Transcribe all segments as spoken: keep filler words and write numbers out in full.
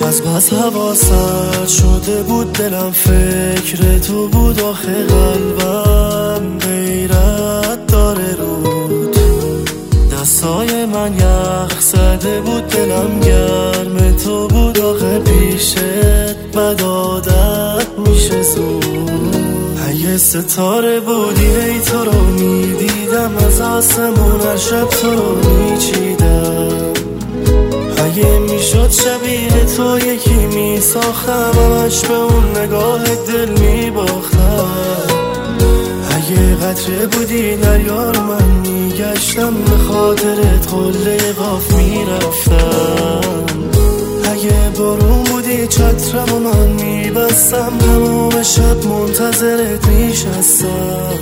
از بس حواسم شده بود دلم فکر تو بود آخه قلبم غیرت داره رود دستای من یخ زده بود دلم گرم تو بود آخه پیشت بد عادت میشه زود اگه ستاره بودی ای تو رو میدیدم از آسمون هر شب تو رو میچیدم اگه میشد شبیه تو یکی میساختم همش به اون نگاه دل میباختم اگه قطره بودی دریا رو من میگشتم به خاطرت قله قاف میرفتم اگه بارون بودی چترم و من میبستم تمام شب منتظرت میشستم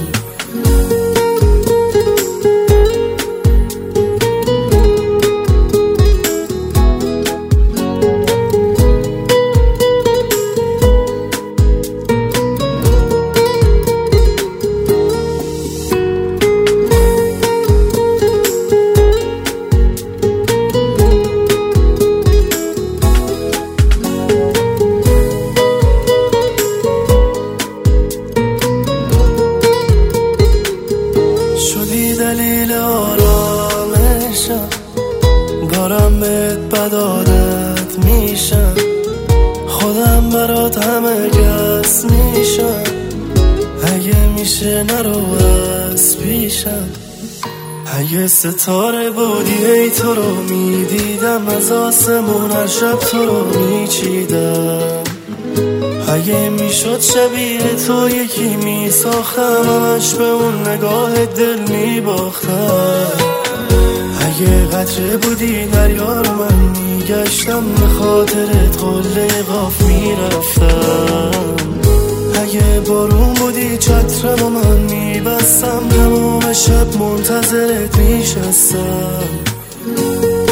دلیل آرامشم دارم بهت بد عادت میشم خودم برات همه گس میشم اگه میشه نرو از پیشم اگه ستاره بودی ای تو رو میدیدم از آسمون هر شب تو رو میچیدم اگه میشد شبیه تو یکی میساختم همش به اون نگاه دل میباختم اگه قطره بودی دریا رو من میگشتم به خاطرت قله قاف میرفتم اگه بارون بودی چترم و من میبستم تمام شب منتظرت میشستم